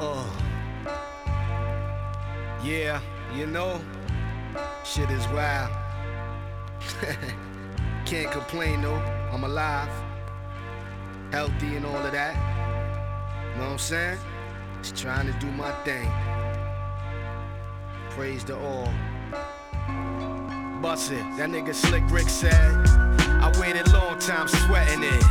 Oh, yeah, you know, shit is wild. Can't complain though, I'm alive, healthy and all of that. Know what I'm saying? Just trying to do my thing. Praise to all. Bust it, that nigga Slick Rick said, I waited a long time sweating it.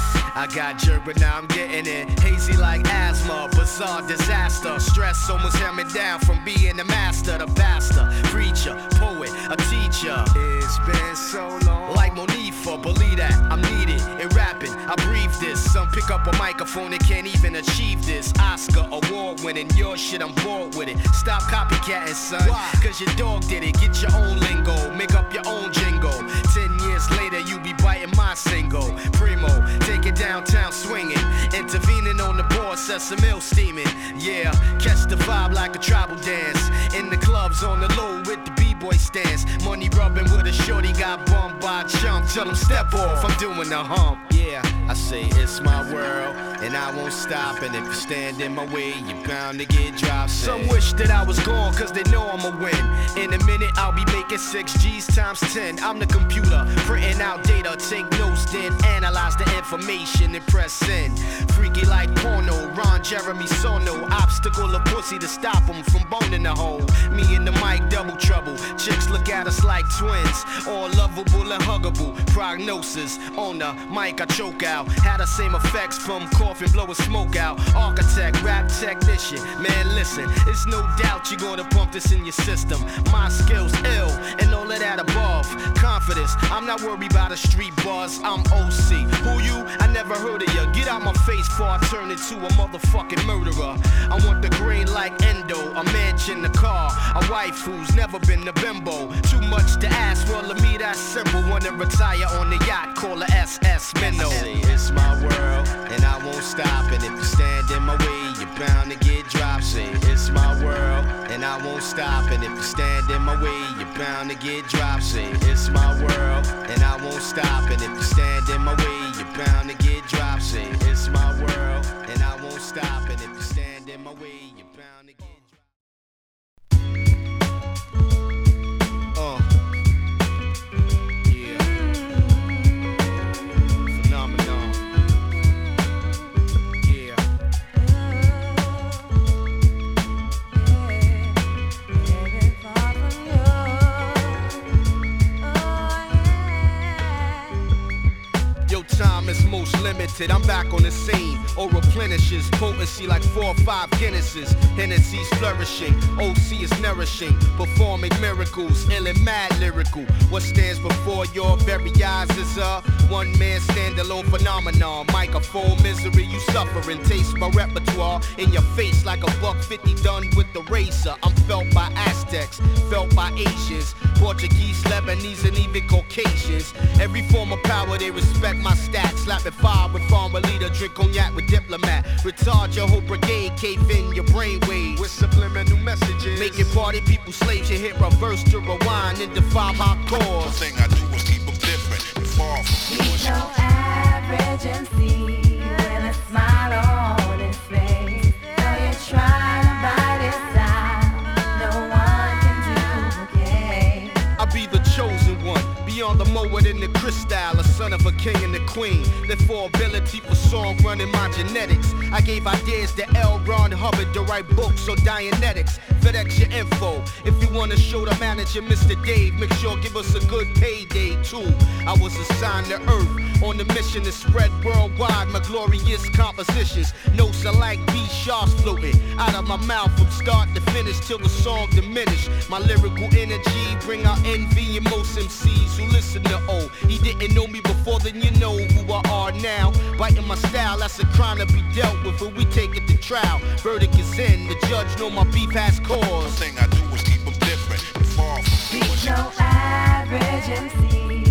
I got jerked, but now I'm getting it. Hazy like asthma, bizarre disaster. Stress almost held me down from being the master, the pastor, preacher, poet, a teacher. It's been so long. Like Monifa, believe that I'm needed in rapping. I breathe this. Some pick up a microphone and can't even achieve this. Oscar award winning, your shit, I'm bored with it. Stop copycatting, son. Why? Cause your dog did it. Get your own lingo, make up your own jingle. 10 years later, you be biting my single. Primo, take it downtown swinging, intervening on the board, Sesame steaming. Yeah, catch the vibe like a tribal dance. In the clubs on the low with the b-boy stance. Money rubbing with a shorty, got bummed by a chump. Tell them step off, I'm doing the hump. Yeah, I say it's my world, and I won't stop. And if you stand in my way, you're bound to get dropped. Some wish that I was gone, cause they know I'ma win. In a minute, I'll be making 6 G's times 10. I'm the computer, printing out data, take notes, then analyze the information and press send. Freaky like porno, Ron Jeremy Sono. Obstacle of pussy to stop them from boning the hole. Me and the mic, double trouble. Chicks look at us like twins, all lovable and huggable. Prognosis on the mic, I choke out. Had the same effects from coughing, blowing smoke out. Architect, rap technician, man listen, it's no doubt you're gonna pump this in your system. My skills ill, and all of that above. Confidence, I'm not worried about a street buzz, I'm OC. Who you? I never heard of ya. Get out my face before I turn into a motherfucking murderer. I want the green like Endo, a mansion, a car, a wife who's never been a bimbo. Too much to ask, well to me that's simple. Wanna retire on the yacht, call her SS Minnow. It's my world, and I won't stop. And if you stand in my way, you're bound to get dropped. Say, it's my world, and I won't stop. And if you stand in my way, you're bound to get dropped. Say, it's my world, and I won't stop. And if you stand in my way, you're bound to get dropped. Say, it's my world, and I won't stop. And if you stand in my way, you're bound to get dropped. Time is most limited, I'm back on the scene. Or replenishes, potency like 4 or 5 Guinnesses. Hennessy's flourishing, OC is nourishing. Performing miracles, ill and mad lyrical. What stands before your very eyes is a one-man standalone phenomenon. Microphone misery, you suffering. Taste my repertoire in your face like a $150 done with the razor. I'm felt by Aztecs, felt by Asians, Portuguese, Lebanese, and even Caucasians. Every form of power, they respect my stats. Slapping fire with farmer leader, drink cognac with diplomat. Retard your whole brigade, cave in your brainwaves with subliminal messages. Making party people slaves, you hit reverse to rewind and defy my cause. The thing I do is keep them different and far from He's so average MC with a smile on his face. Though you try to bite his style, no one can duplicate. I'll be the chosen one, beyond the mower than the crystal, a son of a king and a queen. Live for ability for song running my genetics. I gave ideas to L. Ron Hubbard to write books or Dianetics. FedEx your info. If you wanna show the manager, Mr. Dave, make sure give us a good payday too. I was assigned to Earth on the mission to spread worldwide my glorious compositions. Notes are like B-sharps floating out of my mouth from start to finish till the song diminish. My lyrical energy bring out envy in most MCs who listen to O. He didn't know me before, then you know who I are now. Biting my style, that's a crime to be dealt with, but we take it to trial. Verdict is in, the judge know my beef has cause. The thing I do is keep them different and far from He's no average MC